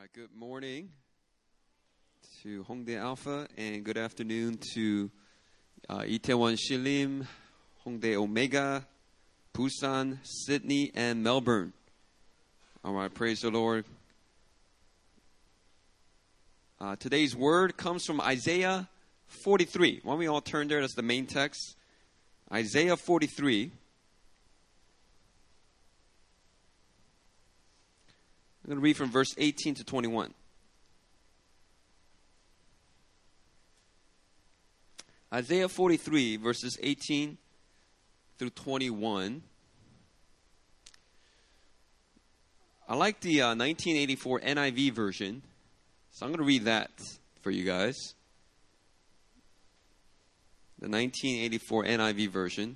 Good morning to Hongdae Alpha and good afternoon to Itaewon Shilim, Hongdae Omega, Busan, Sydney, and Melbourne. All right, praise the Lord. Today's word comes from Isaiah 43. Why don't we all turn there? That's the main text. Isaiah 43. I'm going to read from verse 18 to 21. Isaiah 43, verses 18 through 21. I like the 1984 NIV version, so I'm going to read that for you guys. The 1984 NIV version.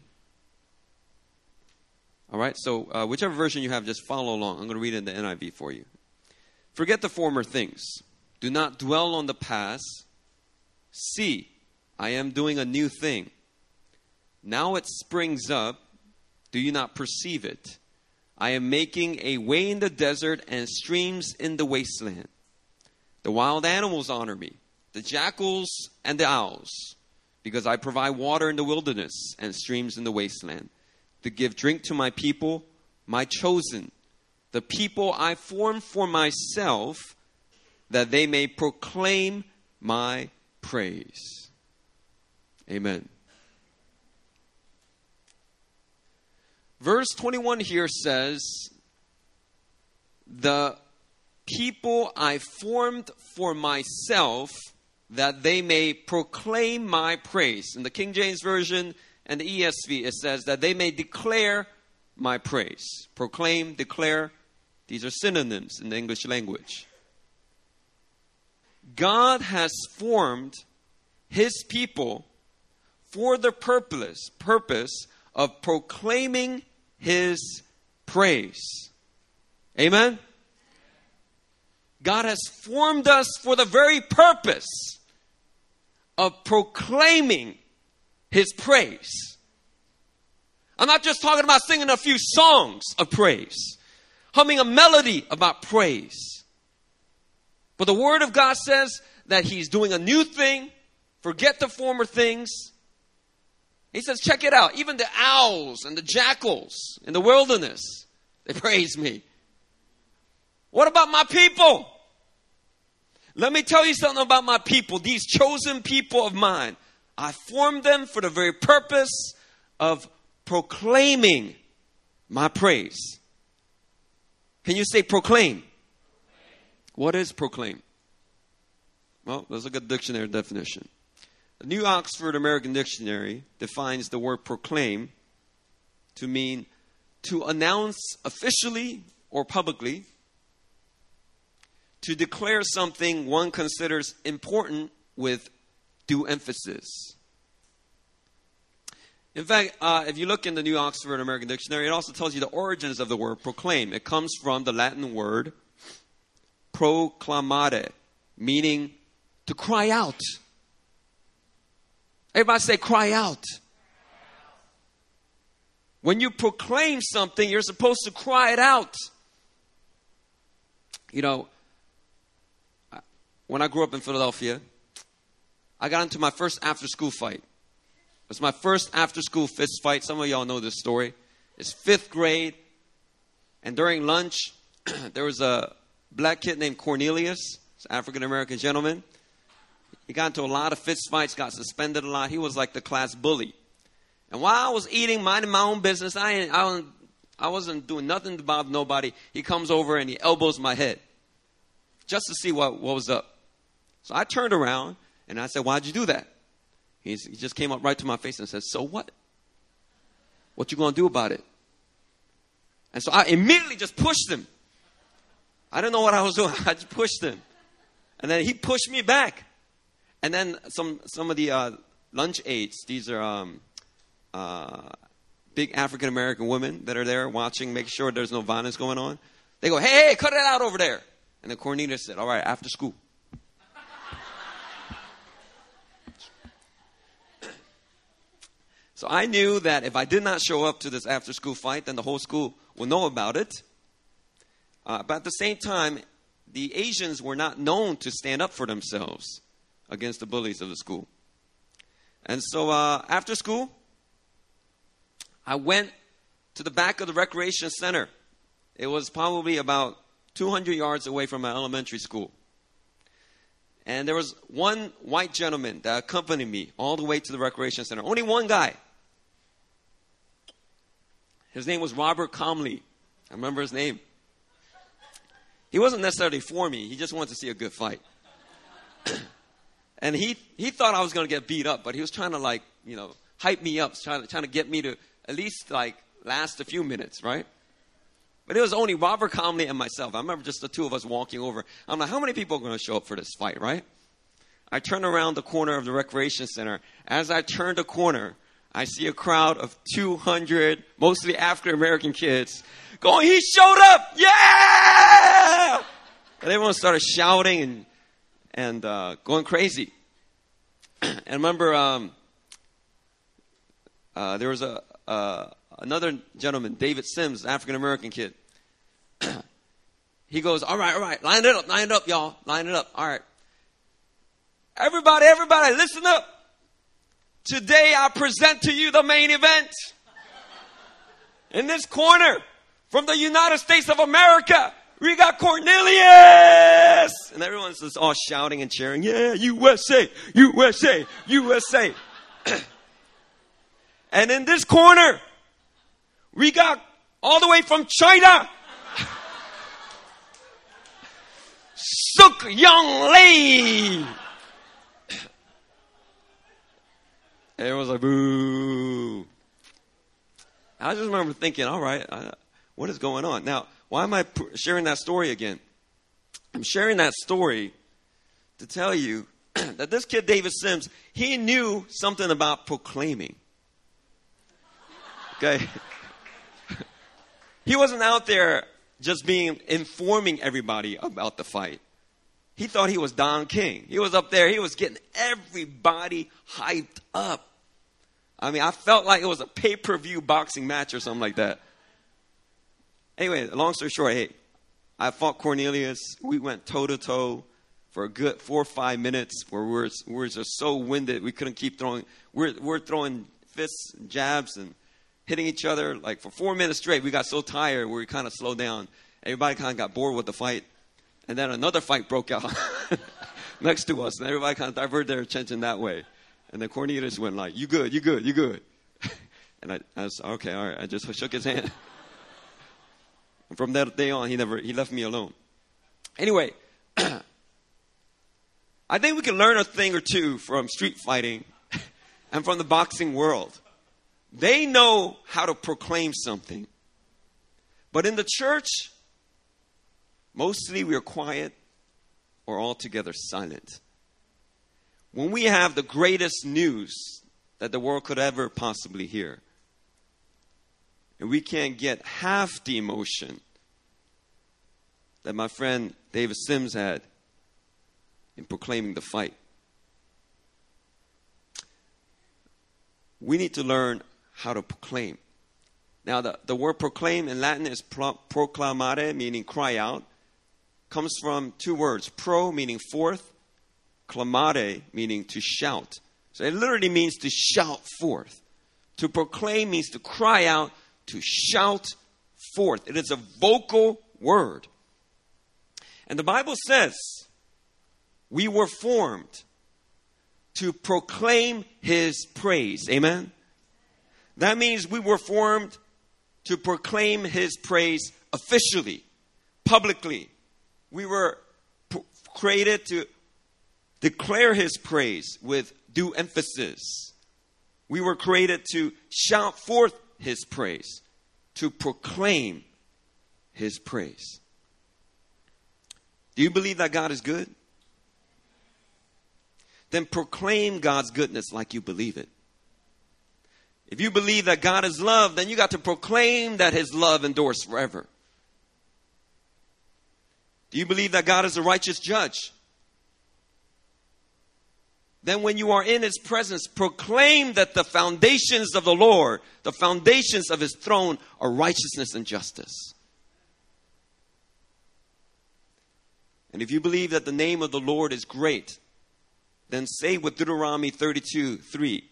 All right, so whichever version you have, just follow along. I'm going to read it in the NIV for you. Forget the former things. Do not dwell on the past. See, I am doing a new thing. Now it springs up. Do you not perceive it? I am making a way in the desert and streams in the wasteland. The wild animals honor me, the jackals and the owls, because I provide water in the wilderness and streams in the wasteland, to give drink to my people, my chosen, the people I formed for myself, that they may proclaim my praise. Amen. Verse 21 here says, the people I formed for myself, that they may proclaim my praise. In the King James Version and the ESV, it says that they may declare my praise. Proclaim, declare, these are synonyms in the English language. God has formed His people for the purpose of proclaiming His praise. Amen? God has formed us for the very purpose of proclaiming His praise. I'm not just talking about singing a few songs of praise, humming a melody about praise. But the Word of God says that He's doing a new thing. Forget the former things. He says, check it out. Even the owls and the jackals in the wilderness, they praise me. What about my people? Let me tell you something about my people. These chosen people of mine. I formed them for the very purpose of proclaiming my praise. Can you say proclaim? What is proclaim? Well, let's look at the dictionary definition. The New Oxford American Dictionary defines the word proclaim to mean to announce officially or publicly, to declare something one considers important with due emphasis. In fact, if you look in the New Oxford American Dictionary, it also tells you the origins of the word proclaim. It comes from the Latin word proclamare, meaning to cry out. Everybody say cry out. When you proclaim something, you're supposed to cry it out. You know, when I grew up in Philadelphia, I got into my first after-school fight. It was my first after-school fist fight. Some of y'all know this story. It's 5th grade. And during lunch, there was a black kid named Cornelius. He's an African-American gentleman. He got into a lot of fist fights, got suspended a lot. He was like the class bully. And while I was eating, minding my own business, I wasn't doing nothing to bother nobody. He comes over and he elbows my head just to see what was up. So I turned around and I said, why'd you do that? He just came up right to my face and said, so what? What you going to do about it? And so I immediately just pushed him. I didn't know what I was doing. I just pushed him. And then he pushed me back. And then some of the lunch aides, these are big African-American women that are there watching, make sure there's no violence going on. They go, hey, cut it out over there. And then Cornelius said, all right, after school. So I knew that if I did not show up to this after-school fight, then the whole school will know about it. But at the same time, the Asians were not known to stand up for themselves against the bullies of the school. And so after school, I went to the back of the recreation center. It was probably about 200 yards away from my elementary school. And there was one white gentleman that accompanied me all the way to the recreation center. Only one guy. His name was Robert Comley. I remember his name. He wasn't necessarily for me. He just wanted to see a good fight. And he thought I was going to get beat up, but he was trying to hype me up, trying to get me to at least last a few minutes, right? But it was only Robert Comley and myself. I remember just the two of us walking over. I'm like, how many people are going to show up for this fight, right? I turn around the corner of the recreation center. As I turn the corner, I see a crowd of 200, mostly African-American kids going, he showed up! Yeah! And everyone started shouting and going crazy. And I remember there was another gentleman, David Sims, African-American kid. He goes, all right, line it up, y'all. Line it up. All right. Everybody, listen up. Today I present to you the main event. In this corner, from the United States of America, we got Cornelius! And everyone's just all shouting and cheering, yeah, USA, USA, USA. And in this corner, we got all the way from China, Suk Young Lee. Everyone's like, boo. I just remember thinking, all right, what is going on? Now, why am I sharing that story again? I'm sharing that story to tell you that this kid, David Sims, he knew something about proclaiming. Okay? He wasn't out there just informing everybody about the fight. He thought he was Don King. He was up there. He was getting everybody hyped up. I mean, I felt like it was a pay-per-view boxing match or something like that. Anyway, long story short, hey, I fought Cornelius. We went toe-to-toe for a good 4 or 5 minutes where we were just so winded we couldn't keep throwing. We're throwing fists and jabs and hitting each other like for 4 minutes straight. We got so tired we kind of slowed down. Everybody kind of got bored with the fight. And then another fight broke out next to us. And everybody kind of diverted their attention that way. And then Cornelius went like, you good. And I was, okay, all right. I just shook his hand. And from that day on, he left me alone. Anyway, I think we can learn a thing or two from street fighting and from the boxing world. They know how to proclaim something. But in the church, mostly we are quiet or altogether silent. When we have the greatest news that the world could ever possibly hear, and we can't get half the emotion that my friend David Sims had in proclaiming the fight. We need to learn how to proclaim. Now, the word proclaim in Latin is proclamare, meaning cry out. Comes from two words. Pro, meaning forth. Clamare, meaning to shout. So it literally means to shout forth. To proclaim means to cry out, to shout forth. It is a vocal word. And the Bible says we were formed to proclaim His praise. Amen? That means we were formed to proclaim His praise officially, publicly. We were created to declare His praise with due emphasis. We were created to shout forth His praise, to proclaim His praise. Do you believe that God is good? Then proclaim God's goodness like you believe it. If you believe that God is love, then you got to proclaim that His love endures forever. Do you believe that God is a righteous judge? Then when you are in His presence, proclaim that the foundations of the Lord, the foundations of His throne are righteousness and justice. And if you believe that the name of the Lord is great, then say with Deuteronomy 32:3,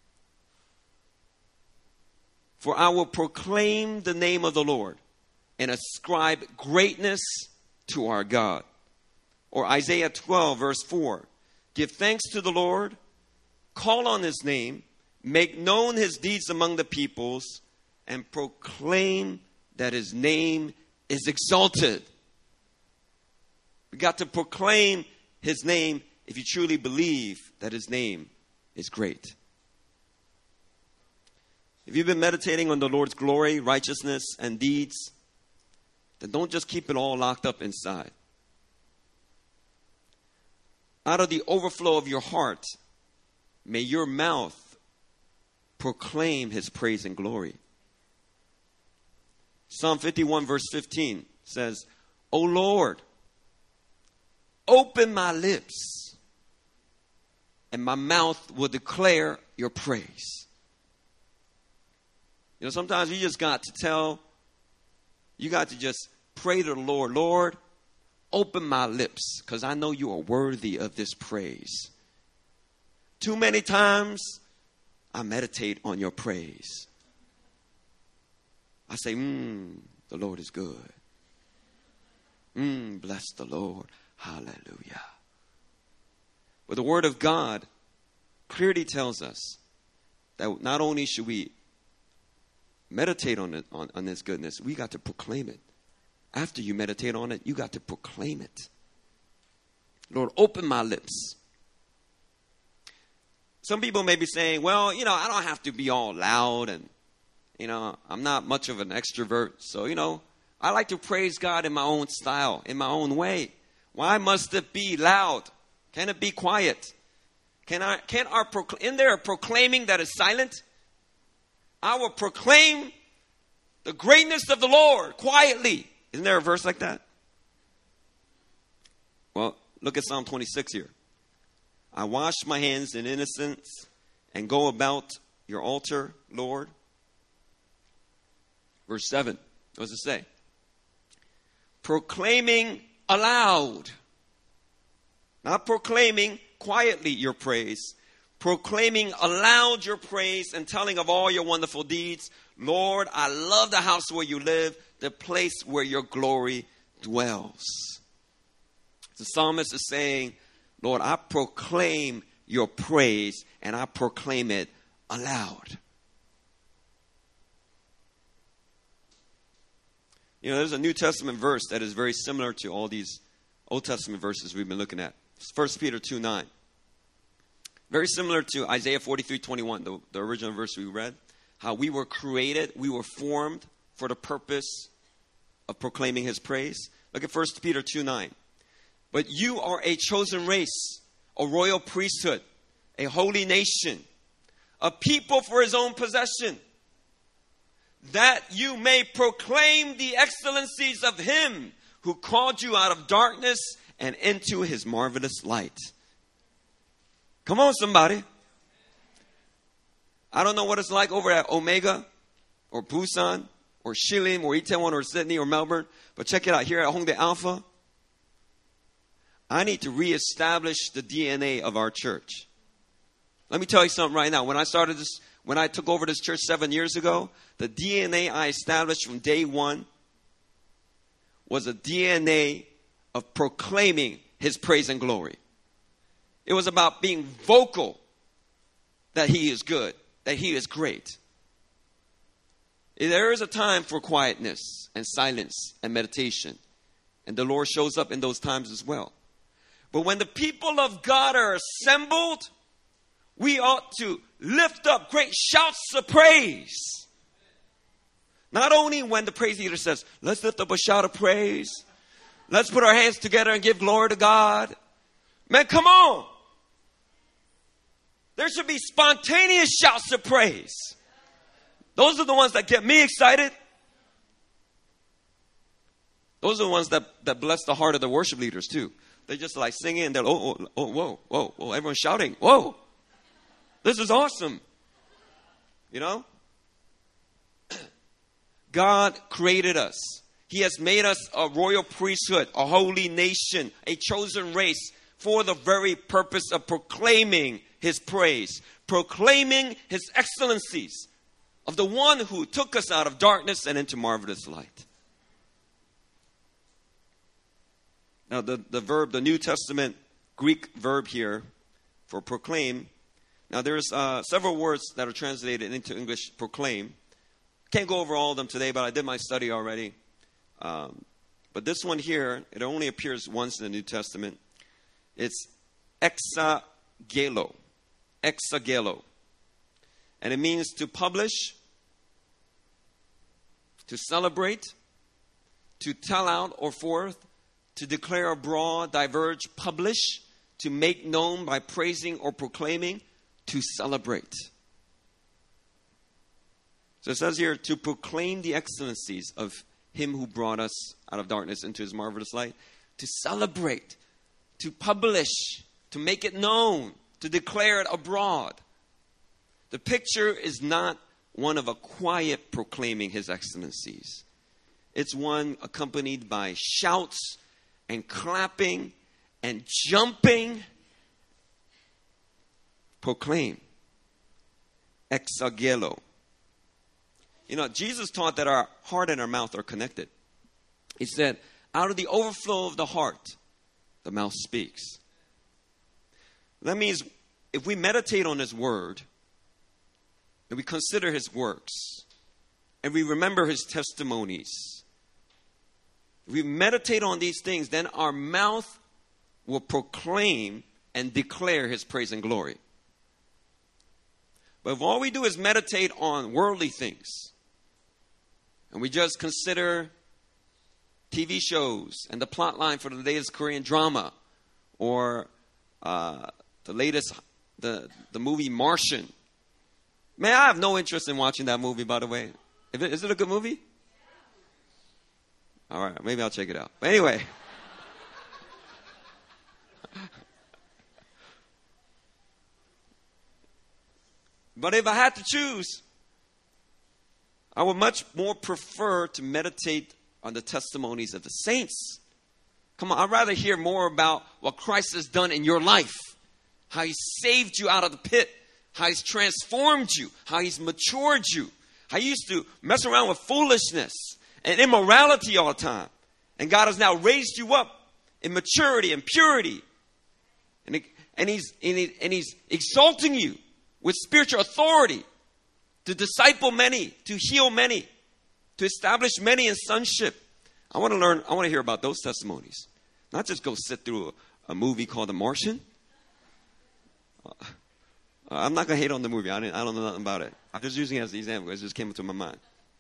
for I will proclaim the name of the Lord and ascribe greatness to our God. Or Isaiah 12, verse 4, give thanks to the Lord, call on his name, make known his deeds among the peoples, and proclaim that his name is exalted. We got to proclaim his name if you truly believe that his name is great. If you've been meditating on the Lord's glory, righteousness, and deeds, then don't just keep it all locked up inside. Out of the overflow of your heart, may your mouth proclaim his praise and glory. Psalm 51 verse 15 says, O Lord, open my lips, and my mouth will declare your praise. You know, sometimes you just got to just pray to the Lord, Lord, open my lips, because I know you are worthy of this praise. Too many times, I meditate on your praise. I say, the Lord is good. Bless the Lord. Hallelujah. But the Word of God clearly tells us that not only should we meditate on it, on His goodness, we got to proclaim it. After you meditate on it, you got to proclaim it. Lord, open my lips. Some people may be saying, well, I don't have to be all loud and, I'm not much of an extrovert. So, I like to praise God in my own style, in my own way. Why must it be loud? Can it be quiet? Isn't there a proclaiming that is silent? I will proclaim the greatness of the Lord quietly. Isn't there a verse like that? Well, look at Psalm 26 here. I wash my hands in innocence and go about your altar, Lord. Verse 7. What does it say? Proclaiming aloud. Not proclaiming quietly your praise. Proclaiming aloud your praise and telling of all your wonderful deeds. Lord, I love the house where you live, the place where your glory dwells. The psalmist is saying, Lord, I proclaim your praise and I proclaim it aloud. There's a New Testament verse that is very similar to all these Old Testament verses we've been looking at. It's 1 Peter 2:9. Very similar to Isaiah 43:21, the original verse we read. How we were created, we were formed for the purpose of proclaiming his praise. Look at 1 Peter 2:9. But you are a chosen race, a royal priesthood, a holy nation, a people for his own possession, that you may proclaim the excellencies of him who called you out of darkness and into his marvelous light. Come on, somebody. I don't know what it's like over at Omega or Busan or Shilin or Itaewon or Sydney or Melbourne, but check it out here at Hongdae Alpha. I need to reestablish the DNA of our church. Let me tell you something right now. When I took over this church 7 years ago, the DNA I established from day one was a DNA of proclaiming his praise and glory. It was about being vocal that he is good, that he is great. There is a time for quietness and silence and meditation. And the Lord shows up in those times as well. But when the people of God are assembled, we ought to lift up great shouts of praise. Not only when the praise leader says, let's lift up a shout of praise. Let's put our hands together and give glory to God. Man, come on. There should be spontaneous shouts of praise. Those are the ones that get me excited. Those are the ones that bless the heart of the worship leaders too. They just like singing and they're, whoa, everyone's shouting, whoa. This is awesome. God created us. He has made us a royal priesthood, a holy nation, a chosen race for the very purpose of proclaiming his praise, proclaiming his excellencies of the one who took us out of darkness and into marvelous light. Now, the verb, the New Testament Greek verb here for proclaim. Now, there's several words that are translated into English, proclaim. Can't go over all of them today, but I did my study already. But this one here, it only appears once in the New Testament. It's exagelo. Exagelo. And it means to publish, to celebrate, to tell out or forth, to declare abroad, diverge, publish, to make known by praising or proclaiming, to celebrate. So it says here, to proclaim the excellencies of him who brought us out of darkness into his marvelous light, to celebrate, to publish, to make it known, to declare it abroad. The picture is not one of a quiet proclaiming his excellencies. It's one accompanied by shouts and clapping and jumping. Proclaim. Exagelo. You know, Jesus taught that our heart and our mouth are connected. He said, out of the overflow of the heart, the mouth speaks. That means if we meditate on his word, and we consider his works, and we remember his testimonies, if we meditate on these things, then our mouth will proclaim and declare his praise and glory. But if all we do is meditate on worldly things, and we just consider TV shows and the plot line for the latest Korean drama, or the latest, the movie Martian. Man, I have no interest in watching that movie, by the way. Is it a good movie? All right, maybe I'll check it out. But anyway. But if I had to choose, I would much more prefer to meditate on the testimonies of the saints. Come on, I'd rather hear more about what Christ has done in your life. How he saved you out of the pit. How he's transformed you. How he's matured you. How you used to mess around with foolishness and immorality all the time. And God has now raised you up in maturity and purity. And he's exalting you with spiritual authority to disciple many, to heal many, to establish many in sonship. I want to hear about those testimonies. Not just go sit through a movie called The Martian. I'm not going to hate on the movie. I don't know nothing about it. I'm just using it as an example. It just came into my mind.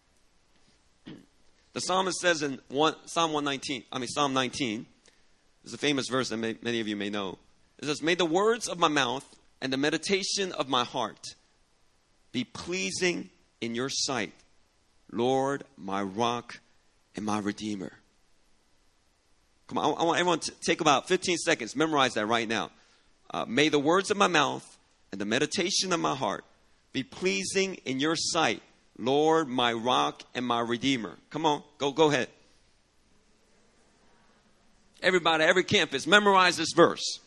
The psalmist says in Psalm 19, there's a famous verse that many of you may know. It says, may the words of my mouth and the meditation of my heart be pleasing in your sight, Lord, my rock and my redeemer. Come on, I want everyone to take about 15 seconds. Memorize that right now. May the words of my mouth and the meditation of my heart be pleasing in your sight, Lord, my rock and my redeemer. Come on, go ahead. Everybody, every campus, memorize this verse.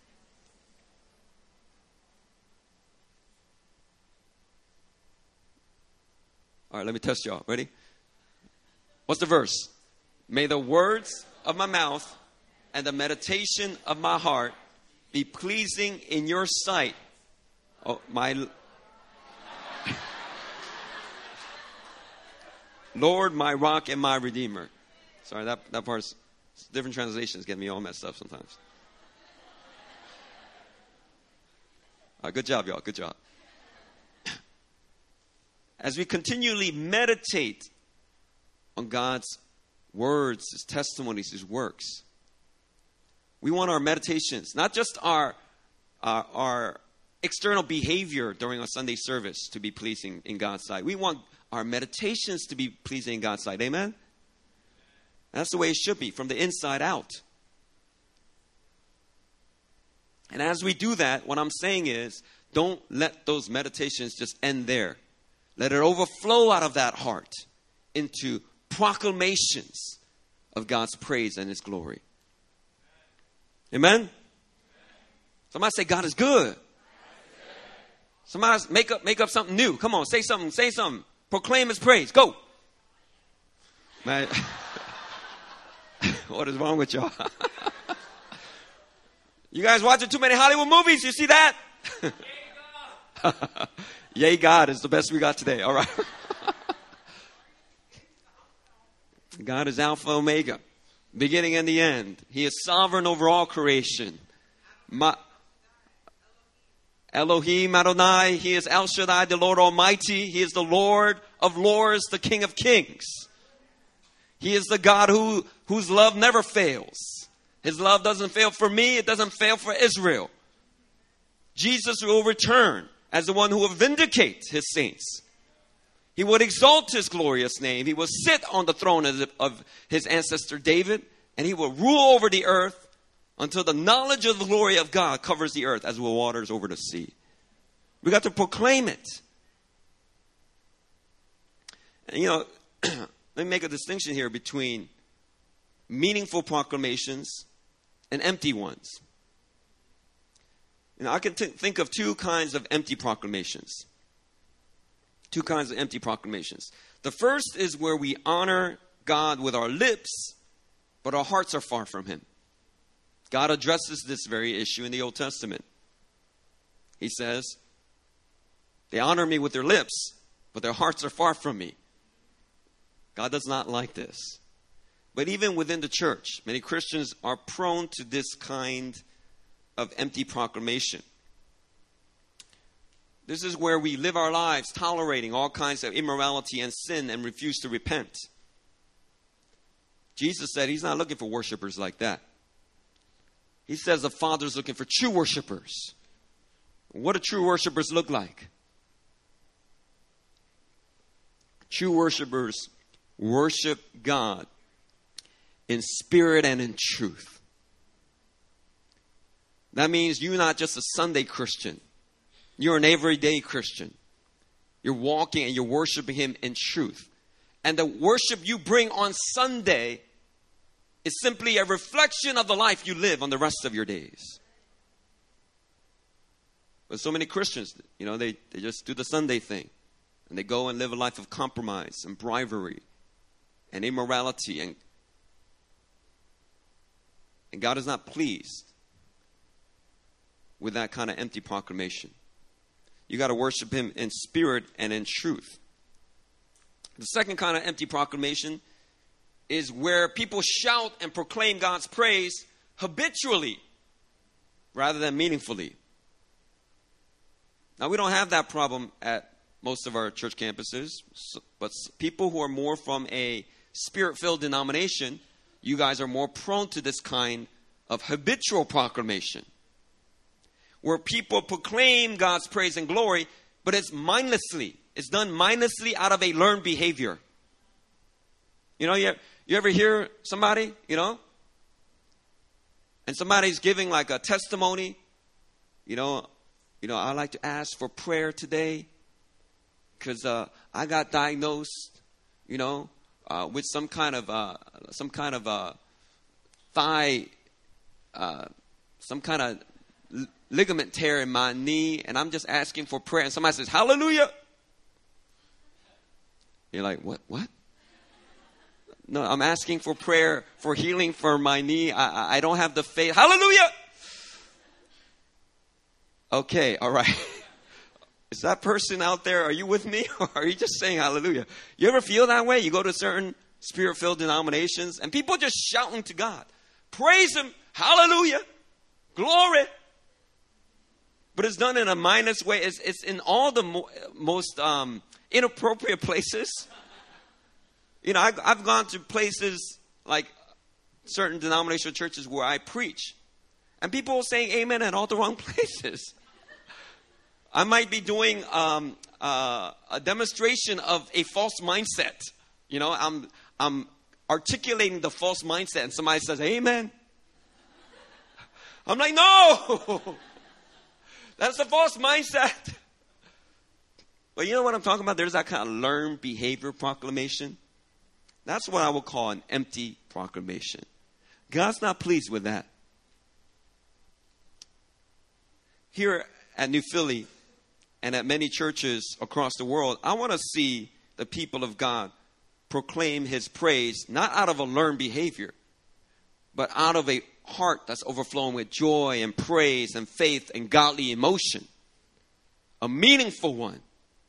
All right, let me test y'all. Ready? What's the verse? May the words of my mouth and the meditation of my heart be pleasing in your sight. Oh, my Lord, my rock and my redeemer. Sorry, that part's different translations get me all messed up sometimes. All right, good job, y'all. Good job. As we continually meditate on God's words, his testimonies, his works, we want our meditations, not just our external behavior during a Sunday service, to be pleasing in God's sight. We want our meditations to be pleasing in God's sight. Amen? That's the way it should be, from the inside out. And as we do that, what I'm saying is, don't let those meditations just end there. Let it overflow out of that heart into proclamations of God's praise and His glory. Amen? Somebody say God is good. Somebody make up something new. Come on, say something, say something. Proclaim His praise. Go. Man, what is wrong with y'all? You guys watching too many Hollywood movies? You see that? Yay, God is the best we got today. All right. God is Alpha, Omega, beginning and the end. He is sovereign over all creation. Elohim Adonai, He is El Shaddai, the Lord Almighty. He is the Lord of Lords, the King of Kings. He is the God whose love never fails. His love doesn't fail for me. It doesn't fail for Israel. Jesus will return as the one who will vindicate His saints. He would exalt His glorious name. He will sit on the throne of His ancestor David, and He will rule over the earth until the knowledge of the glory of God covers the earth as the waters over the sea. We got to proclaim it. And let me make a distinction here between meaningful proclamations and empty ones. I can think of two kinds of empty proclamations. Two kinds of empty proclamations. The first is where we honor God with our lips, but our hearts are far from Him. God addresses this very issue in the Old Testament. He says, they honor me with their lips, but their hearts are far from me. God does not like this. But even within the church, many Christians are prone to this kind of empty proclamation. This is where we live our lives tolerating all kinds of immorality and sin and refuse to repent. Jesus said He's not looking for worshipers like that. He says the Father's looking for true worshipers. What do true worshipers look like? True worshipers worship God in spirit and in truth. That means you're not just a Sunday Christian. You're an everyday Christian. You're walking and you're worshiping Him in truth. And the worship you bring on Sunday is simply a reflection of the life you live on the rest of your days. But so many Christians, they just do the Sunday thing. And they go and live a life of compromise and bribery and immorality. And God is not pleased with that kind of empty proclamation. You got to worship Him in spirit and in truth. The second kind of empty proclamation is where people shout and proclaim God's praise habitually rather than meaningfully. Now, we don't have that problem at most of our church campuses, but people who are more from a spirit-filled denomination, you guys are more prone to this kind of habitual proclamation, where people proclaim God's praise and glory, but it's mindlessly. It's done mindlessly out of a learned behavior. You ever hear somebody, and somebody's giving like a testimony, I'd like to ask for prayer today because I got diagnosed, with some kind of thigh, some kind of ligament tear in my knee, and I'm just asking for prayer. And somebody says, hallelujah. You're like, what? No, I'm asking for prayer for healing for my knee. I don't have the faith. Hallelujah. Okay, all right. Is that person out there, are you with me? Or are you just saying hallelujah? You ever feel that way? You go to certain spirit-filled denominations and people just shouting to God. Praise Him. Hallelujah. Glory. But it's done in a mindless way. It's in all the most inappropriate places. I've gone to places like certain denominational churches where I preach. And people are saying amen at all the wrong places. I might be doing a demonstration of a false mindset. I'm articulating the false mindset and somebody says amen. I'm like, no! That's a false mindset. But you know what I'm talking about? There's that kind of learned behavior proclamation. That's what I would call an empty proclamation. God's not pleased with that. Here at New Philly and at many churches across the world, I want to see the people of God proclaim his praise, not out of a learned behavior, but out of a heart that's overflowing with joy and praise and faith and godly emotion. A meaningful one.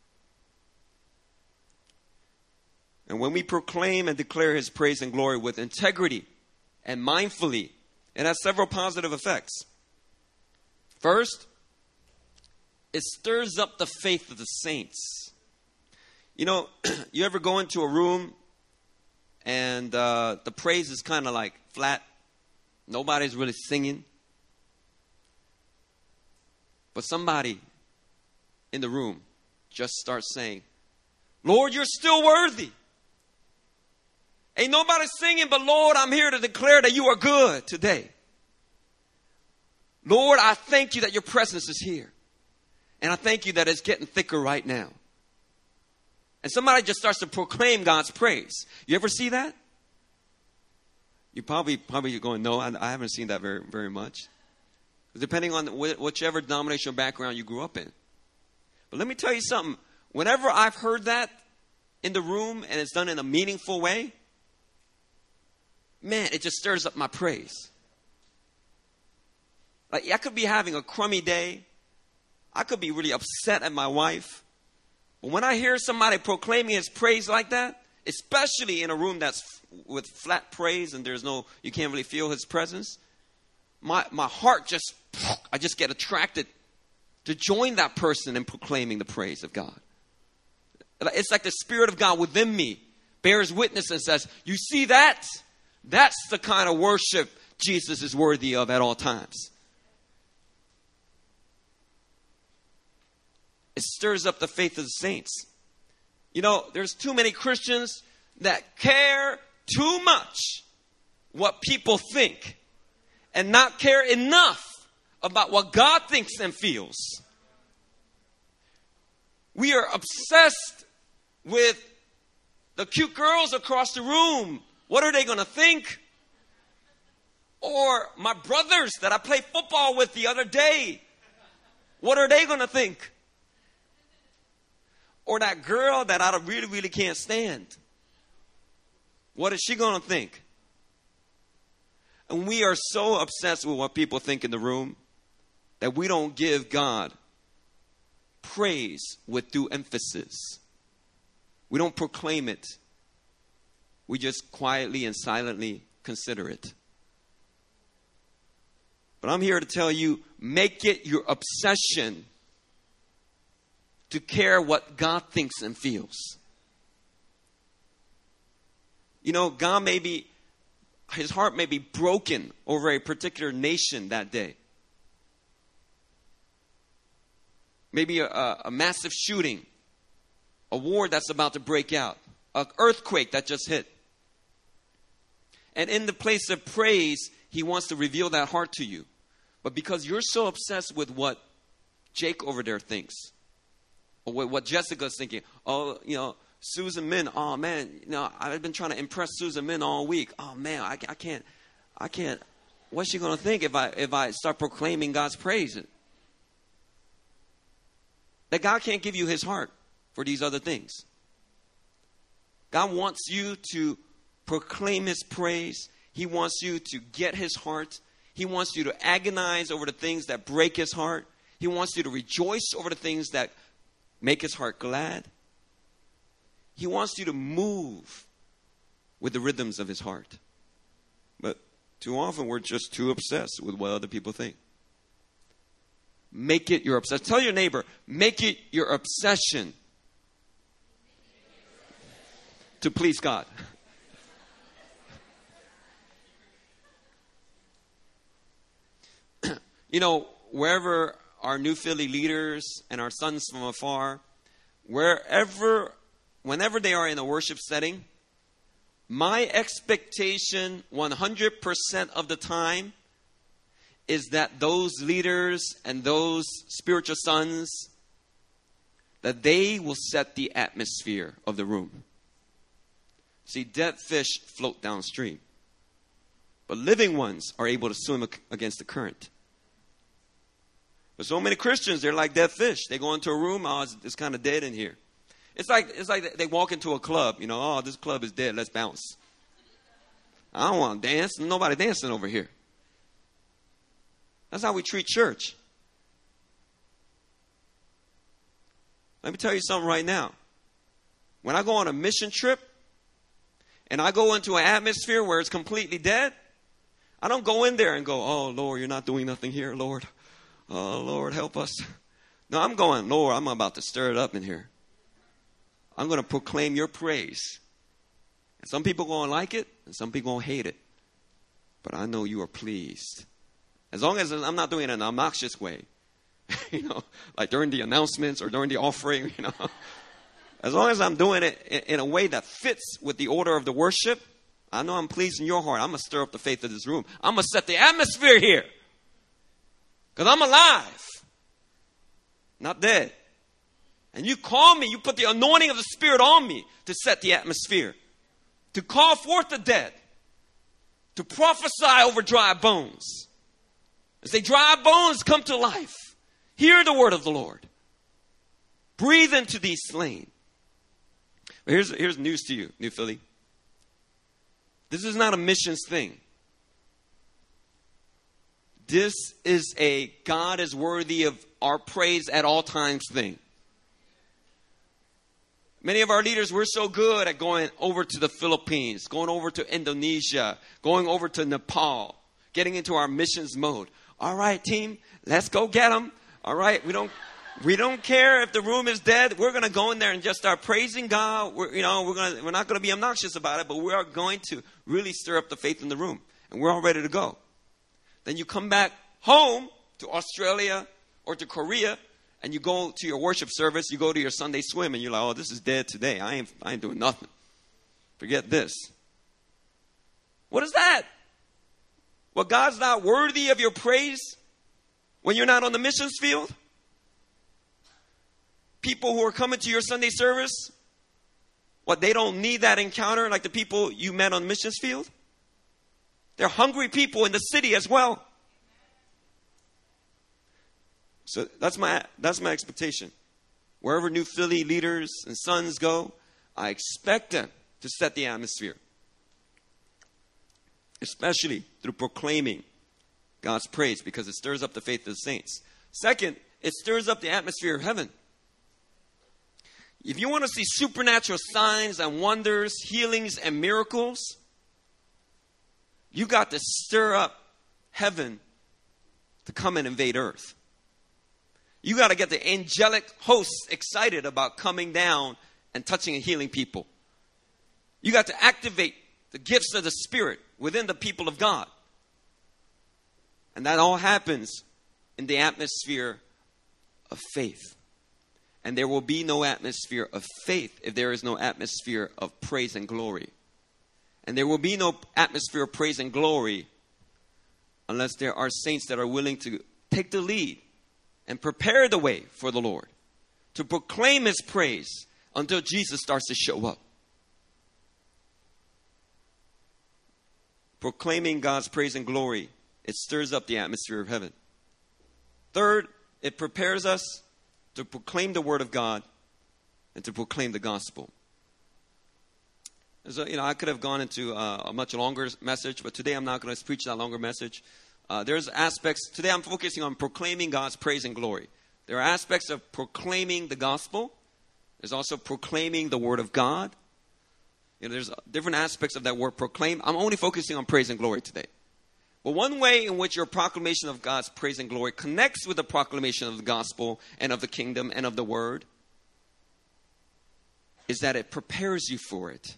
And when we proclaim and declare his praise and glory with integrity and mindfully, it has several positive effects. First, it stirs up the faith of the saints. You know, you ever go into a room and the praise is kind of like flat? Nobody's really singing. But somebody in the room just starts saying, Lord, you're still worthy. Ain't nobody singing, but Lord, I'm here to declare that you are good today. Lord, I thank you that your presence is here. And I thank you that it's getting thicker right now. And somebody just starts to proclaim God's praise. You ever see that? You probably going, no, I haven't seen that very, very much. Depending on whichever denominational background you grew up in. But let me tell you something. Whenever I've heard that in the room and it's done in a meaningful way, man, it just stirs up my praise. Like, I could be having a crummy day. I could be really upset at my wife. But when I hear somebody proclaiming his praise like that, especially in a room that's with flat praise and you can't really feel his presence, my heart I just get attracted to join that person in proclaiming the praise of God. It's like the Spirit of God within me bears witness and says, you see that? That's the kind of worship Jesus is worthy of at all times. It stirs up the faith of the saints. You know, there's too many Christians that care too much what people think and not care enough about what God thinks and feels. We are obsessed with the cute girls across the room. What are they going to think? Or my brothers that I played football with the other day. What are they going to think? Or that girl that I really, really can't stand. What is she going to think? And we are so obsessed with what people think in the room that we don't give God praise with due emphasis. We don't proclaim it. We just quietly and silently consider it. But I'm here to tell you, make it your obsession to care what God thinks and feels. You know, his heart may be broken over a particular nation that day. Maybe a massive shooting, a war that's about to break out, an earthquake that just hit. And in the place of praise, he wants to reveal that heart to you. But because you're so obsessed with what Jake over there thinks, or what Jessica's thinking, oh, you know, Susan Min, oh man, you know, I've been trying to impress Susan Min all week. Oh man, I can't. What's she going to think if I start proclaiming God's praise? That God can't give you his heart for these other things. God wants you to proclaim his praise. He wants you to get his heart. He wants you to agonize over the things that break his heart. He wants you to rejoice over the things that make his heart glad. He wants you to move with the rhythms of his heart. But too often we're just too obsessed with what other people think. Make it your obsession. Tell your neighbor, make it your obsession to please God. You know, wherever our New Philly leaders and our sons from afar, whenever they are in a worship setting, my expectation 100% of the time is that those leaders and those spiritual sons, that they will set the atmosphere of the room. See, dead fish float downstream. But living ones are able to swim against the current. But so many Christians, they're like dead fish. They go into a room, oh, it's kind of dead in here. It's like they walk into a club, oh, this club is dead, let's bounce. I don't want to dance. Nobody dancing over here. That's how we treat church. Let me tell you something right now. When I go on a mission trip and I go into an atmosphere where it's completely dead, I don't go in there and go, oh, Lord, you're not doing nothing here, Lord. Oh, Lord, help us. No, I'm going, Lord, I'm about to stir it up in here. I'm going to proclaim your praise. And some people going to like it, and some people going to hate it. But I know you are pleased. As long as I'm not doing it in an obnoxious way. Like during the announcements or during the offering, As long as I'm doing it in a way that fits with the order of the worship, I know I'm pleased in your heart. I'm going to stir up the faith of this room. I'm going to set the atmosphere here. Because I'm alive. Not dead. And you call me, you put the anointing of the Spirit on me to set the atmosphere. To call forth the dead. To prophesy over dry bones. And say, dry bones, come to life. Hear the word of the Lord. Breathe into these slain. But here's news to you, New Philly. This is not a missions thing. This is a God is worthy of our praise at all times thing. Many of our leaders, we're so good at going over to the Philippines, going over to Indonesia, going over to Nepal, getting into our missions mode. All right, team, let's go get them. All right, we don't care if the room is dead. We're going to go in there and just start praising God. We're not going to be obnoxious about it, but we are going to really stir up the faith in the room. And we're all ready to go. Then you come back home to Australia or to Korea, and you go to your worship service, you go to your Sunday swim, and you're like, oh, this is dead today. I ain't doing nothing. Forget this. What is that? Well, God's not worthy of your praise when you're not on the missions field? People who are coming to your Sunday service, what, they don't need that encounter like the people you met on the missions field? They're hungry people in the city as well. So that's my expectation. Wherever New Philly leaders and sons go, I expect them to set the atmosphere. Especially through proclaiming God's praise, because it stirs up the faith of the saints. Second, it stirs up the atmosphere of heaven. If you want to see supernatural signs and wonders, healings and miracles, you got to stir up heaven to come and invade earth. You got to get the angelic hosts excited about coming down and touching and healing people. You got to activate the gifts of the Spirit within the people of God. And that all happens in the atmosphere of faith. And there will be no atmosphere of faith if there is no atmosphere of praise and glory. And there will be no atmosphere of praise and glory unless there are saints that are willing to take the lead and prepare the way for the Lord, to proclaim His praise until Jesus starts to show up. Proclaiming God's praise and glory, it stirs up the atmosphere of heaven. Third, it prepares us to proclaim the word of God and to proclaim the gospel. So, I could have gone into a much longer message, but today I'm not going to preach that longer message. There's aspects, today I'm focusing on proclaiming God's praise and glory. There are aspects of proclaiming the gospel. There's also proclaiming the word of God. There's different aspects of that word proclaim. I'm only focusing on praise and glory today. But one way in which your proclamation of God's praise and glory connects with the proclamation of the gospel and of the kingdom and of the word is that it prepares you for it.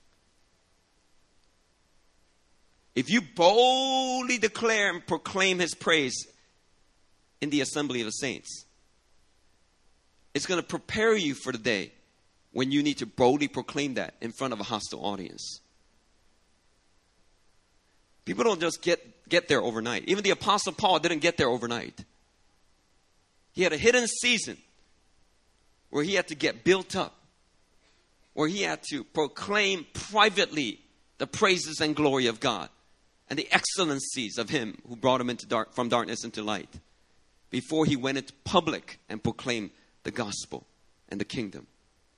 If you boldly declare and proclaim His praise in the assembly of the saints, it's going to prepare you for the day when you need to boldly proclaim that in front of a hostile audience. People don't just get there overnight. Even the Apostle Paul didn't get there overnight. He had a hidden season where he had to get built up. where he had to proclaim privately the praises and glory of God and the excellencies of him who brought him from darkness into light, before he went into public and proclaimed the gospel and the kingdom.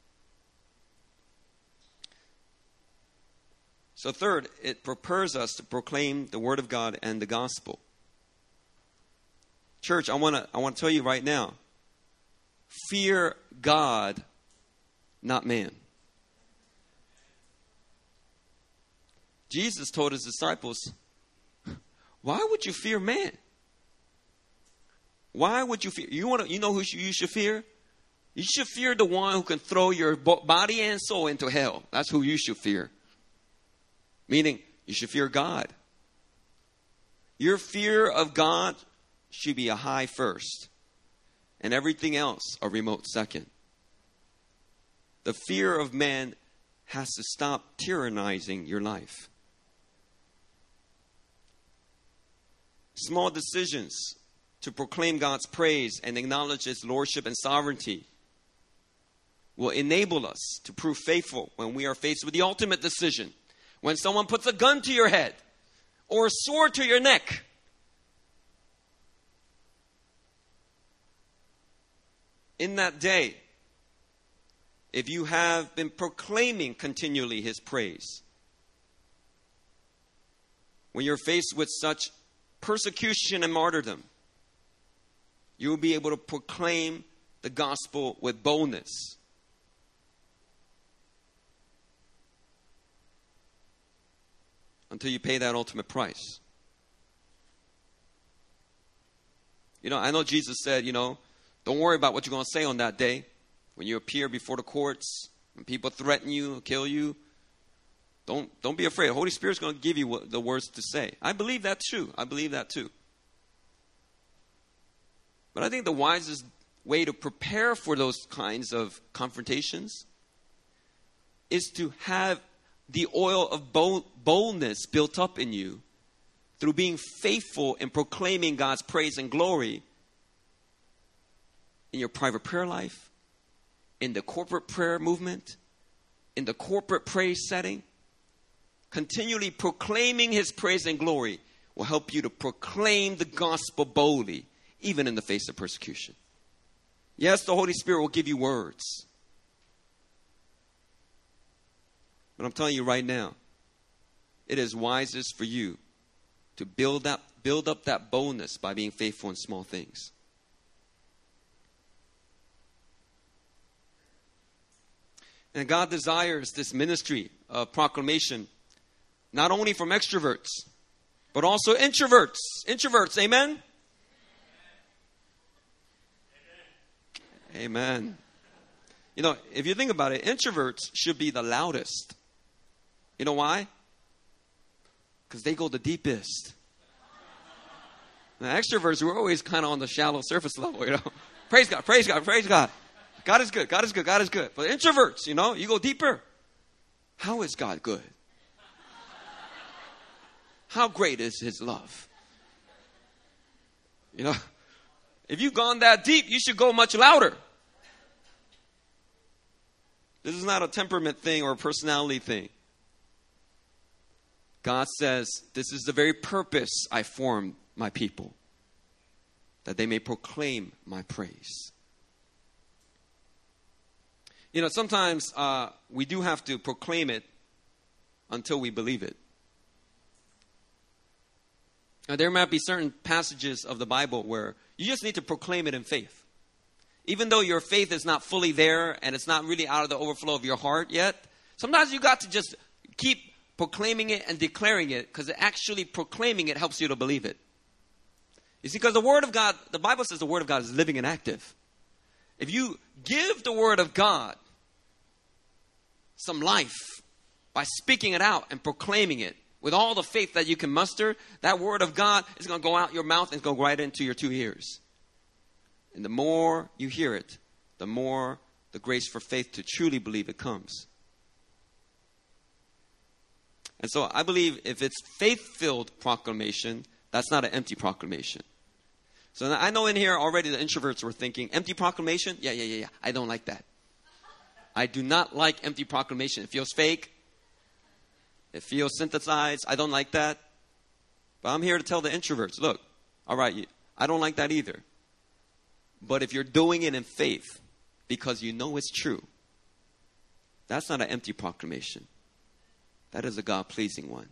So third, it prepares us to proclaim the word of God and the gospel. Church, I want to tell you right now, fear God, not man. Jesus told his disciples, why would you fear man? Why would you fear? You know who you should fear? You should fear the one who can throw your body and soul into hell. That's who you should fear. Meaning, you should fear God. Your fear of God should be a high first, and everything else a remote second. The fear of man has to stop tyrannizing your life. Small decisions to proclaim God's praise and acknowledge His lordship and sovereignty will enable us to prove faithful when we are faced with the ultimate decision. When someone puts a gun to your head or a sword to your neck. In that day, if you have been proclaiming continually His praise, when you're faced with such persecution and martyrdom, you will be able to proclaim the gospel with boldness. Until you pay that ultimate price. I know Jesus said, don't worry about what you're going to say on that day. When you appear before the courts, when people threaten you, kill you, don't be afraid. The Holy Spirit's going to give you the words to say. I believe that too. But I think the wisest way to prepare for those kinds of confrontations is to have the oil of boldness built up in you through being faithful in proclaiming God's praise and glory in your private prayer life, in the corporate prayer movement, in the corporate praise setting. Continually proclaiming His praise and glory will help you to proclaim the gospel boldly, even in the face of persecution. Yes, the Holy Spirit will give you words. But I'm telling you right now, it is wisest for you to build up that boldness by being faithful in small things. And God desires this ministry of proclamation not only from extroverts, but also introverts. Introverts, amen? Amen. If you think about it, introverts should be the loudest. You know why? Because they go the deepest. Now, extroverts, we're always kind of on the shallow surface level, Praise God, praise God, praise God. God is good, God is good, God is good. But introverts, you go deeper. How is God good? How great is His love? If you've gone that deep, you should go much louder. This is not a temperament thing or a personality thing. God says, this is the very purpose I formed my people, that they may proclaim my praise. Sometimes we do have to proclaim it until we believe it. Now, there might be certain passages of the Bible where you just need to proclaim it in faith. Even though your faith is not fully there and it's not really out of the overflow of your heart yet, sometimes you got to just keep proclaiming it and declaring it, because actually proclaiming it helps you to believe it. You see, because the Word of God, the Bible says the Word of God is living and active. If you give the Word of God some life by speaking it out and proclaiming it with all the faith that you can muster, that Word of God is going to go out your mouth and it's going to go right into your 2 ears. And the more you hear it, the more the grace for faith to truly believe it comes. And so I believe if it's faith-filled proclamation, that's not an empty proclamation. So I know in here already the introverts were thinking, empty proclamation? Yeah. I don't like that. I do not like empty proclamation. It feels fake. It feels synthesized. I don't like that. But I'm here to tell the introverts, look, all right, I don't like that either. But if you're doing it in faith because you know it's true, that's not an empty proclamation. That is a God-pleasing one.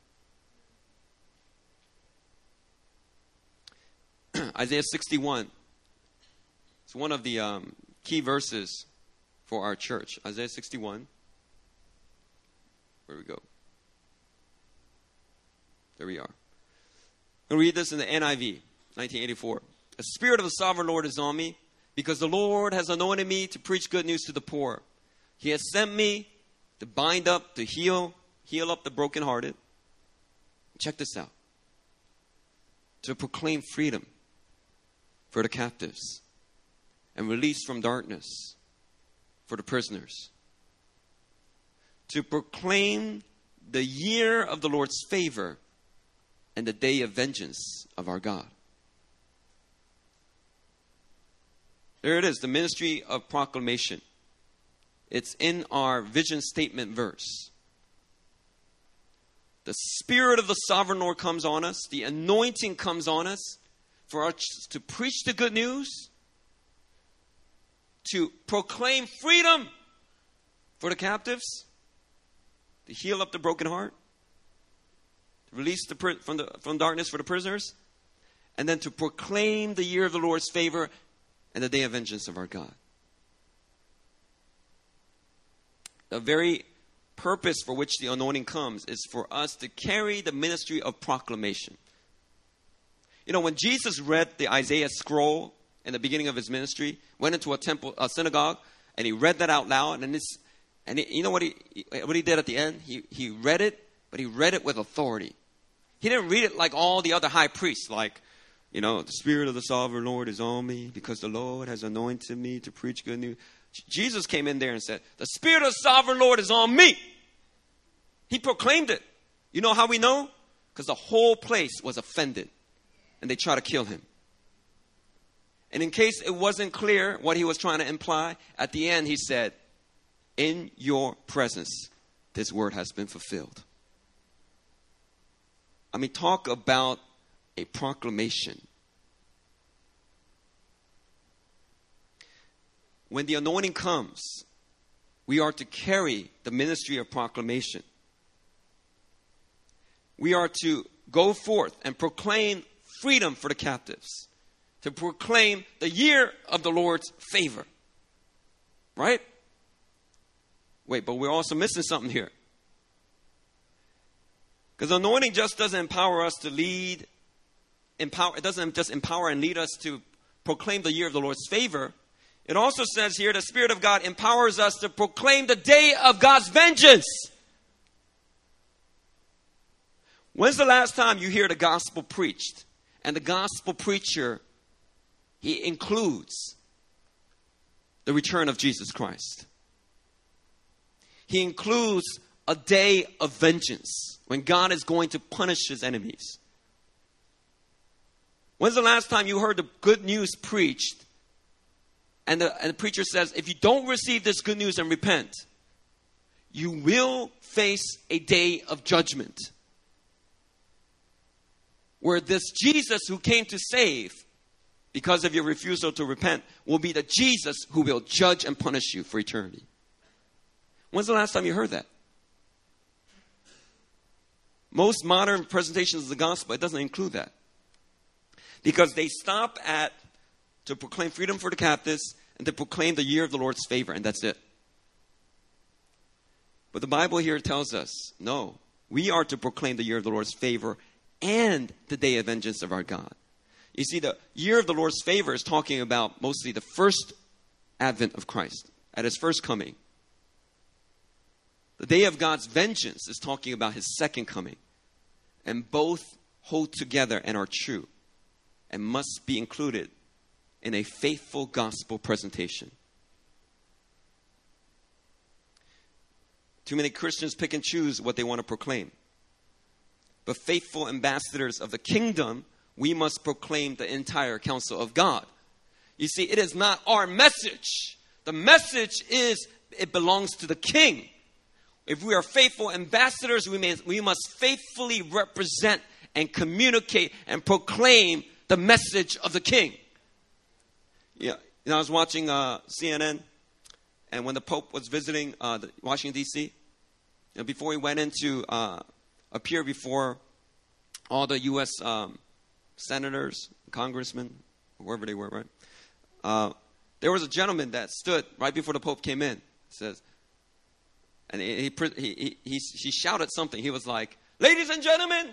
Isaiah 61. It's one of the key verses for our church. Isaiah 61. Where we go? There we are. I'll read this in the NIV, 1984. The Spirit of the Sovereign Lord is on me, because the Lord has anointed me to preach good news to the poor. He has sent me to bind up, to heal up the brokenhearted. Check this out. To proclaim freedom for the captives and release from darkness for the prisoners. To proclaim the year of the Lord's favor and the day of vengeance of our God. There it is, the ministry of proclamation. It's in our vision statement verse. The Spirit of the Sovereign Lord comes on us. The anointing comes on us for us to preach the good news, to proclaim freedom for the captives, to heal up the broken heart, to release from darkness for the prisoners, and then to proclaim the year of the Lord's favor and the day of vengeance of our God. The very purpose for which the anointing comes is for us to carry the ministry of proclamation. You know, when Jesus read the Isaiah scroll in the beginning of his ministry, went into a synagogue, and he read that out loud, you know what he did at the end? He read it, but he read it with authority. He didn't read it like all the other high priests, like, you know, the Spirit of the Sovereign Lord is on me because the Lord has anointed me to preach good news. Jesus came in there and said, the Spirit of the Sovereign Lord is on me. He proclaimed it. You know how we know? Because the whole place was offended and they tried to kill him. And in case it wasn't clear what he was trying to imply, at the end he said, in your presence, this word has been fulfilled. I mean, talk about a proclamation. When the anointing comes, we are to carry the ministry of proclamation. We are to go forth and proclaim freedom for the captives, to proclaim the year of the Lord's favor. Right? Wait, but we're also missing something here. Because anointing just doesn't empower us to lead. It doesn't just empower and lead us to proclaim the year of the Lord's favor. It also says here, the Spirit of God empowers us to proclaim the day of God's vengeance. When's the last time you hear the gospel preached? And the gospel preacher, he includes the return of Jesus Christ. He includes a day of vengeance when God is going to punish his enemies. When's the last time you heard the good news preached and the preacher says, if you don't receive this good news and repent, you will face a day of judgment where this Jesus who came to save, because of your refusal to repent, will be the Jesus who will judge and punish you for eternity. When's the last time you heard that? Most modern presentations of the gospel, it doesn't include that. Because they stop at to proclaim freedom for the captives and to proclaim the year of the Lord's favor, and that's it. But the Bible here tells us, no, we are to proclaim the year of the Lord's favor and the day of vengeance of our God. You see, the year of the Lord's favor is talking about mostly the first advent of Christ, at his first coming. The day of God's vengeance is talking about his second coming. And both hold together and are true and must be included in a faithful gospel presentation. Too many Christians pick and choose what they want to proclaim. But faithful ambassadors of the kingdom, we must proclaim the entire counsel of God. You see, it is not our message. The message is it belongs to the king. If we are faithful ambassadors, we must faithfully represent and communicate and proclaim the message of the king. Yeah, I was watching CNN, and when the Pope was visiting Washington, D.C., before he went in to appear before all the U.S. senators, congressmen, whoever they were, right? There was a gentleman that stood right before the Pope came in. Says, and he shouted something. He was like, "Ladies and gentlemen,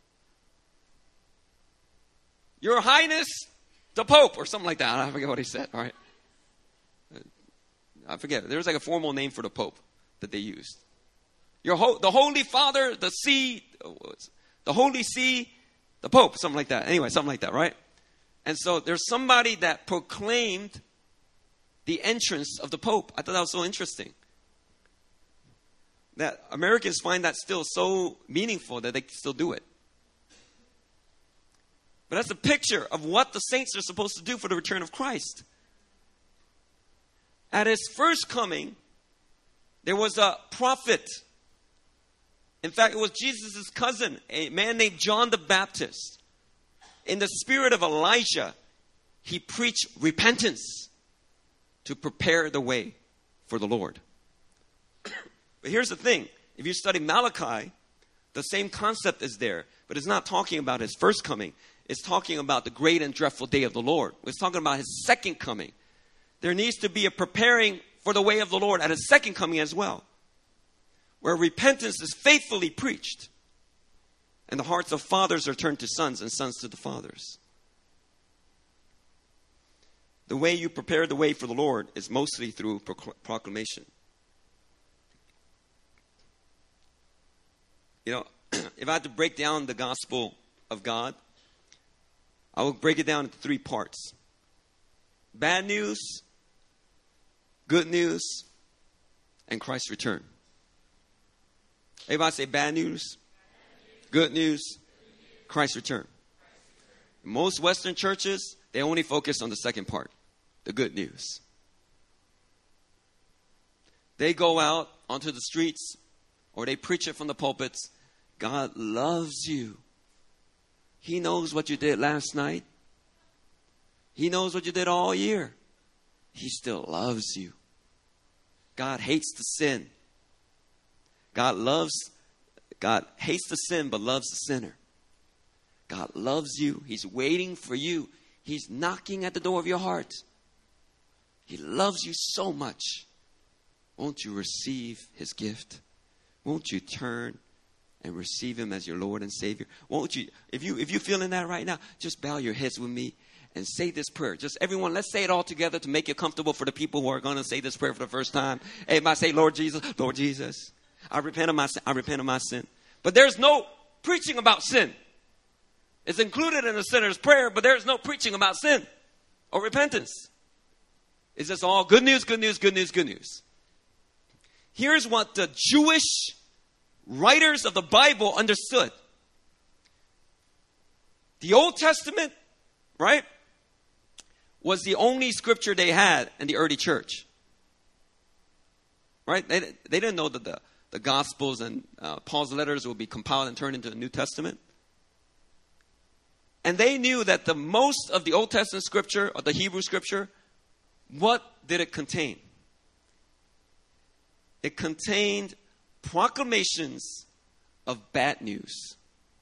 Your Highness, the Pope," or something like that. I forget what he said. All right, I forget. There was like a formal name for the Pope that they used. The Holy Father, the Holy See, the Pope, something like that. Anyway, something like that, right? And so there's somebody that proclaimed the entrance of the Pope. I thought that was so interesting. That Americans find that still so meaningful that they still do it. But that's a picture of what the saints are supposed to do for the return of Christ. At his first coming, there was a prophet. In fact, it was Jesus' cousin, a man named John the Baptist. In the spirit of Elijah, he preached repentance to prepare the way for the Lord. But here's the thing. If you study Malachi, the same concept is there. But it's not talking about his first coming. It's talking about the great and dreadful day of the Lord. It's talking about his second coming. There needs to be a preparing for the way of the Lord at his second coming as well, where repentance is faithfully preached and the hearts of fathers are turned to sons and sons to the fathers. The way you prepare the way for the Lord is mostly through proclamation. You know, if I had to break down the gospel of God, I will break it down into 3 parts. Bad news, good news, and Christ's return. Everybody say bad news, good news, Christ's return. Most Western churches, they only focus on the second part, the good news. They go out onto the streets or they preach it from the pulpits. God loves you. He knows what you did last night. He knows what you did all year. He still loves you. God hates the sin. God hates the sin but loves the sinner. God loves you. He's waiting for you. He's knocking at the door of your heart. He loves you so much. Won't you receive his gift? Won't you turn and receive him as your Lord and Savior? Won't you, if you feeling that right now, just bow your heads with me and say this prayer. Just everyone, let's say it all together to make it comfortable for the people who are going to say this prayer for the first time. Everybody say, Lord Jesus, I repent of my sin. But there's no preaching about sin. It's included in the sinner's prayer, but there's no preaching about sin or repentance. It's just all good news, good news, good news, good news. Here's what the Jewish writers of the Bible understood. The Old Testament, right, was the only scripture they had in the early church. Right? They didn't know that the Gospels and Paul's letters would be compiled and turned into the New Testament. And they knew that the most of the Old Testament scripture, or the Hebrew scripture, what did it contain? It contained proclamations of bad news.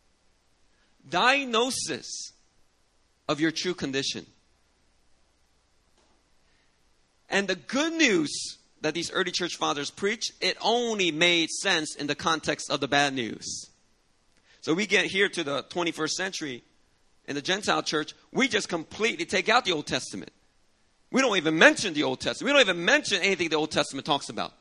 Diagnosis of your true condition. And the good news that these early church fathers preached, it only made sense in the context of the bad news. So we get here to the 21st century in the Gentile church, we just completely take out the Old Testament. We don't even mention the Old Testament. We don't even mention anything the Old Testament talks about.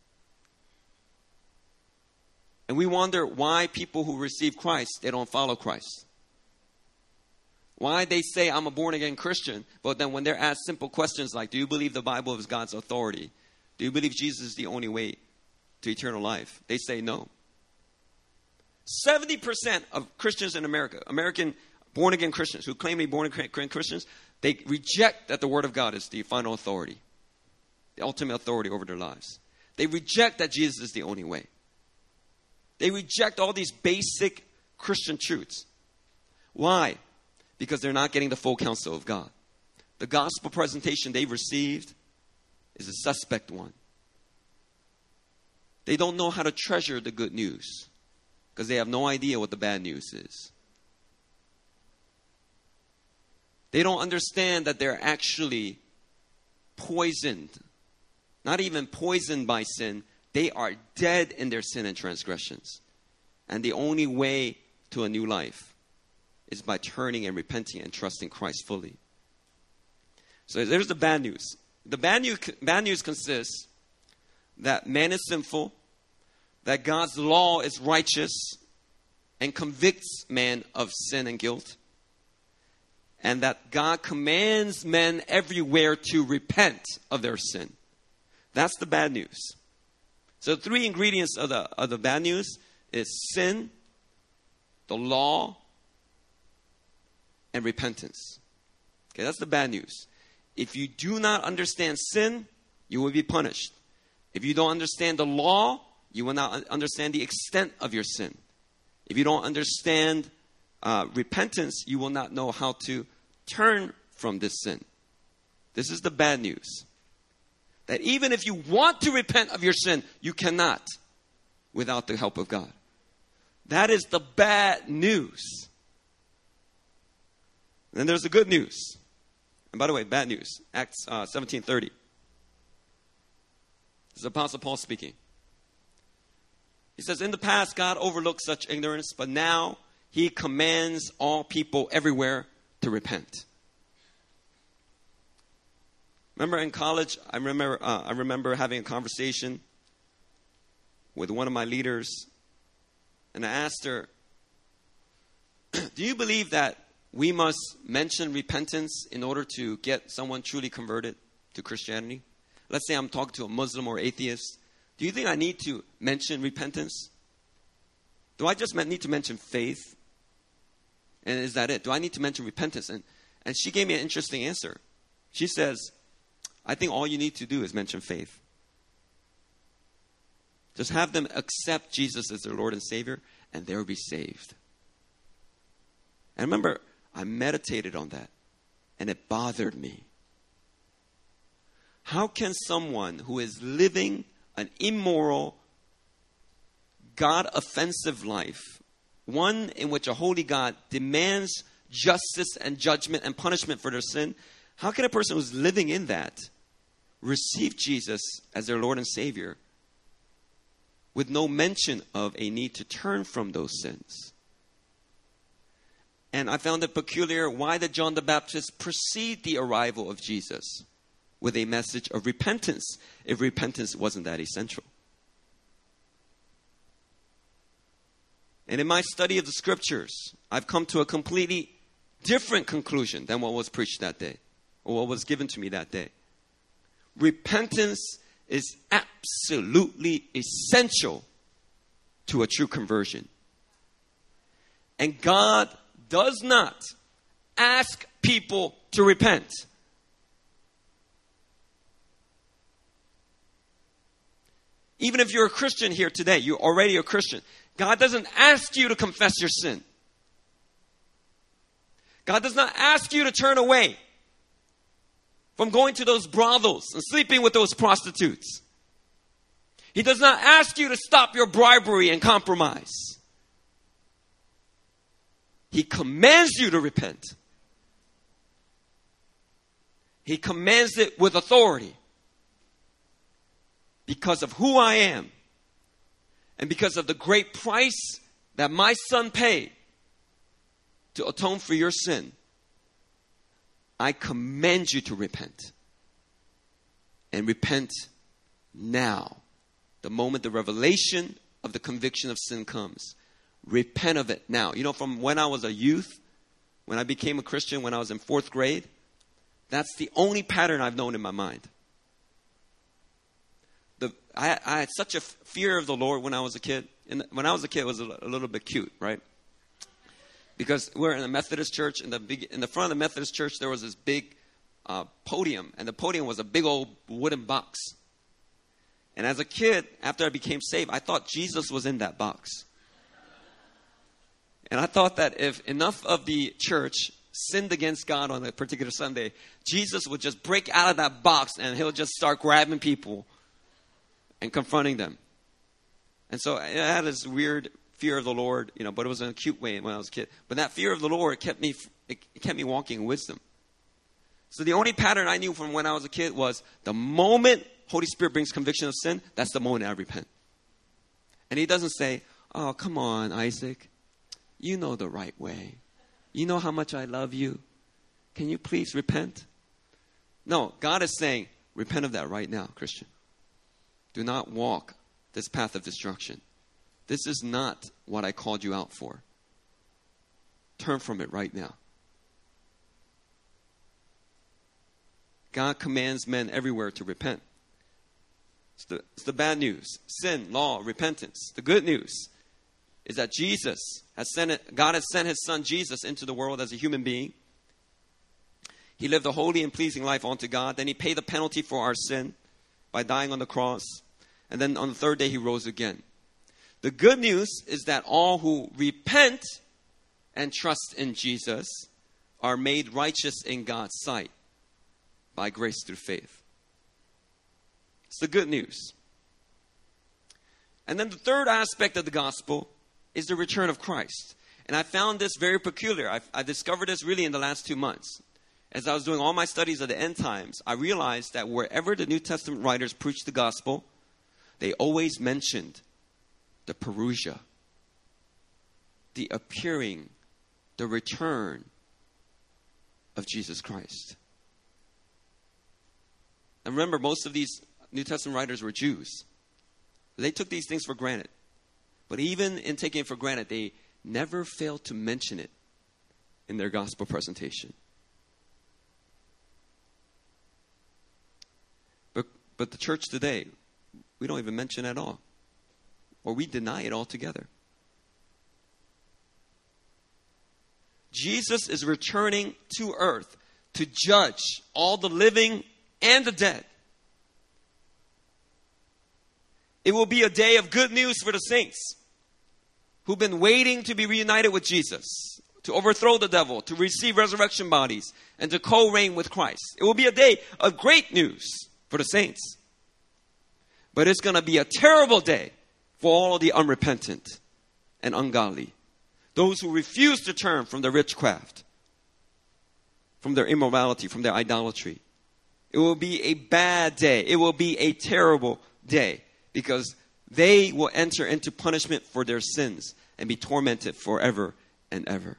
And we wonder why people who receive Christ, they don't follow Christ. Why they say, I'm a born-again Christian, but then when they're asked simple questions like, do you believe the Bible is God's authority? Do you believe Jesus is the only way to eternal life? They say no. 70% of Christians in America, American born-again Christians who claim to be born-again Christians, they reject that the Word of God is the final authority. the ultimate authority over their lives. They reject that Jesus is the only way. They reject all these basic Christian truths. Why? Because they're not getting the full counsel of God. The gospel presentation they've received is a suspect one. They don't know how to treasure the good news because they have no idea what the bad news is. They don't understand that they're actually poisoned. Not even poisoned by sin. They are dead in their sin and transgressions. And the only way to a new life is by turning and repenting and trusting Christ fully. So there's the bad news. The bad news consists that man is sinful, that God's law is righteous and convicts man of sin and guilt, and that God commands men everywhere to repent of their sin. That's the bad news. So the three ingredients of the bad news is sin, the law, and repentance. Okay, that's the bad news. If you do not understand sin, you will be punished. If you don't understand the law, you will not understand the extent of your sin. If you don't understand repentance, you will not know how to turn from this sin. This is the bad news. That even if you want to repent of your sin, you cannot without the help of God. That is the bad news. Then there's the good news. And by the way, bad news. Acts 17:30. This is Apostle Paul speaking. He says, in the past, God overlooked such ignorance, but now he commands all people everywhere to repent. Remember in college, I remember having a conversation with one of my leaders, and I asked her, do you believe that we must mention repentance in order to get someone truly converted to Christianity? Let's say I'm talking to a Muslim or atheist. Do you think I need to mention repentance? Do I just need to mention faith? And is that it? Do I need to mention repentance? And she gave me an interesting answer. She says, I think all you need to do is mention faith. Just have them accept Jesus as their Lord and Savior, and they'll be saved. And remember, I meditated on that, and it bothered me. How can someone who is living an immoral, God-offensive life, one in which a holy God demands justice and judgment and punishment for their sin, how can a person who's living in that receive Jesus as their Lord and Savior with no mention of a need to turn from those sins? And I found it peculiar, why did John the Baptist precede the arrival of Jesus with a message of repentance if repentance wasn't that essential? And in my study of the scriptures, I've come to a completely different conclusion than what was preached that day, or what was given to me that day. Repentance is absolutely essential to a true conversion. And God does not ask people to repent. Even if you're a Christian here today, you're already a Christian. God doesn't ask you to confess your sin. God does not ask you to turn away from going to those brothels and sleeping with those prostitutes. He does not ask you to stop your bribery and compromise. He commands you to repent. He commands it with authority. Because of who I am. And because of the great price that my son paid to atone for your sin, I command you to repent. And repent now. The moment the revelation of the conviction of sin comes. Repent of it now. You know, from when I was a youth, when I became a Christian, when I was in 4th grade, that's the only pattern I've known in my mind. I had such a fear of the Lord when I was a kid. When I was a kid, it was a little bit cute, right? Because we're in a Methodist church. In the front of the Methodist church, there was this big podium, and the podium was a big old wooden box. And as a kid, after I became saved, I thought Jesus was in that box. And I thought that if enough of the church sinned against God on a particular Sunday, Jesus would just break out of that box and he'll just start grabbing people and confronting them. And so I had this weird fear of the Lord, but it was in a cute way when I was a kid. But that fear of the Lord kept me walking in wisdom. So the only pattern I knew from when I was a kid was the moment Holy Spirit brings conviction of sin, that's the moment I repent. And he doesn't say, oh, come on, Isaac. You know the right way. You know how much I love you. Can you please repent? No, God is saying, repent of that right now, Christian. Do not walk this path of destruction. This is not what I called you out for. Turn from it right now. God commands men everywhere to repent. It's the bad news. Sin, law, repentance. The good news is that God has sent his son Jesus into the world as a human being. He lived a holy and pleasing life unto God. Then he paid the penalty for our sin by dying on the cross. And then on the third day he rose again. The good news is that all who repent and trust in Jesus are made righteous in God's sight by grace through faith. It's the good news. And then the third aspect of the gospel is the return of Christ. And I found this very peculiar. I discovered this really in the last 2 months. As I was doing all my studies of the end times, I realized that wherever the New Testament writers preached the gospel, they always mentioned the parousia, the appearing, the return of Jesus Christ. And remember, most of these New Testament writers were Jews. They took these things for granted. But even in taking it for granted, they never failed to mention it in their gospel presentation. But the church today, we don't even mention it at all. Or we deny it altogether. Jesus is returning to earth to judge all the living and the dead. It will be a day of good news for the saints who've been waiting to be reunited with Jesus, to overthrow the devil, to receive resurrection bodies, and to co-reign with Christ. It will be a day of great news for the saints. But it's going to be a terrible day for all the unrepentant and ungodly. Those who refuse to turn from their witchcraft, from their immorality, from their idolatry. It will be a bad day. It will be a terrible day because they will enter into punishment for their sins and be tormented forever and ever.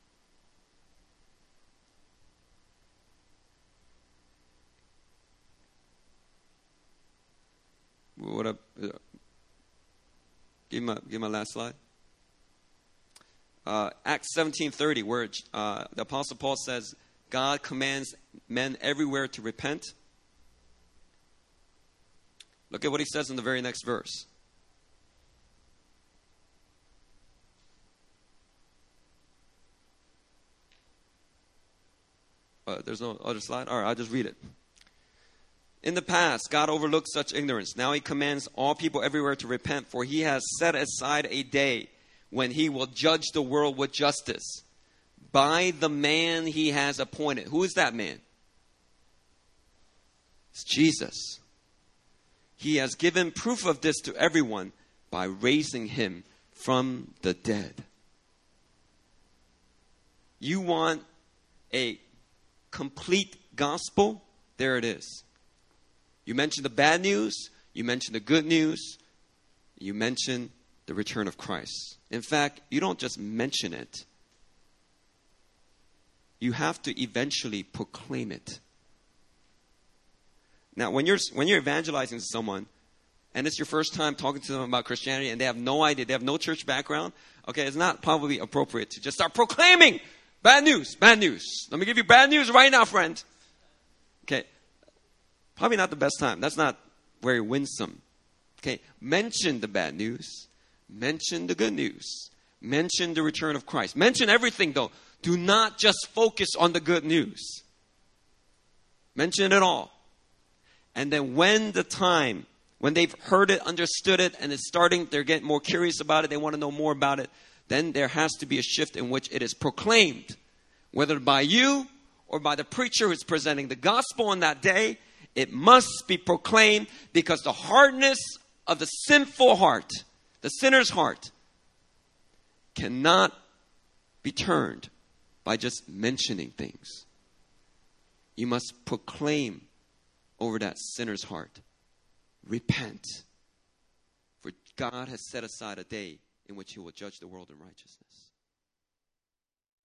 Give my last slide. Acts 17:30, where the Apostle Paul says, God commands men everywhere to repent. Look at what he says in the very next verse. There's no other slide? All right, I'll just read it. In the past, God overlooked such ignorance. Now he commands all people everywhere to repent, for he has set aside a day when he will judge the world with justice by the man he has appointed. Who is that man? It's Jesus. He has given proof of this to everyone by raising him from the dead. You want a complete gospel? There it is. You mentioned the bad news. You mentioned the good news. You mentioned the return of Christ. In fact, you don't just mention it. You have to eventually proclaim it. Now, when you're evangelizing someone, and it's your first time talking to them about Christianity, and they have no idea, they have no church background, okay, it's not probably appropriate to just start proclaiming bad news, bad news. Let me give you bad news right now, friend. Okay, probably not the best time. That's not very winsome. Okay, mention the bad news. Mention the good news. Mention the return of Christ. Mention everything, though. Do not just focus on the good news. Mention it all. And then when they've heard it, understood it, and they're getting more curious about it, they want to know more about it, then there has to be a shift in which it is proclaimed. Whether by you or by the preacher who's presenting the gospel on that day, it must be proclaimed, because the hardness of the sinful heart, the sinner's heart, cannot be turned by just mentioning things. You must proclaim over that sinner's heart, repent, for God has set aside a day in which he will judge the world in righteousness.